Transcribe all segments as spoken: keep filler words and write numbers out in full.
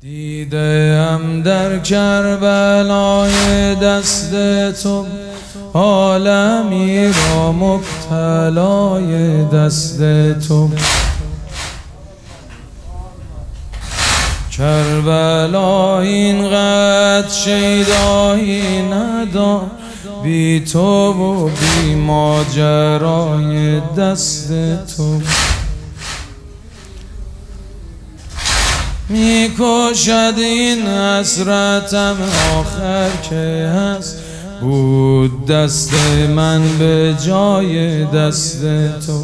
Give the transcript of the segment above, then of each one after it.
دیدم در کربلای دست تو، عالمی را مبتلای دست تو. کربلا اینقدر شیدایی ندار، بی تو و بی ماجرای دست تو. میکشد این حسرتم آخر که هست، بود دست من به جای دست تو.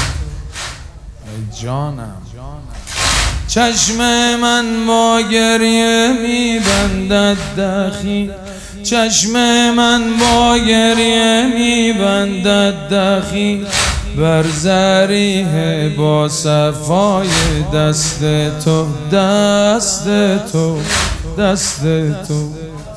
ای جانم چشم من با گریه میبندد دخیل، چشم من با گریه میبندد دخیل، بر ذریح با صفای دست تو. دست تو دست تو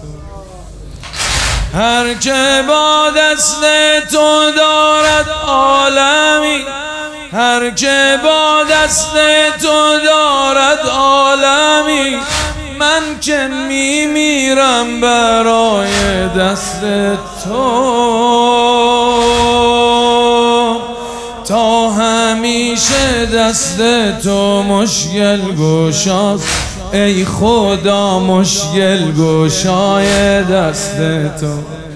هر که با دست تو دارد عالمی، هر که با دست تو دارد عالمی، من که میمیرم برای دست تو. تا همیشه دست تو مشکل گشاست، ای خدا مشکل گشای دست تو.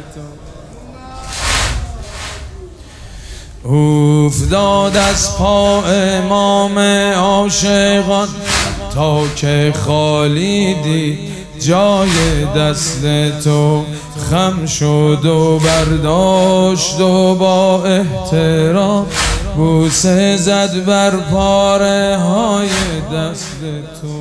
افتاد از پا امام عاشقان، تا که خالی دید جای دست تو. خم شد و برداشت و با احترام بوسه زد بر پاره های دست تو.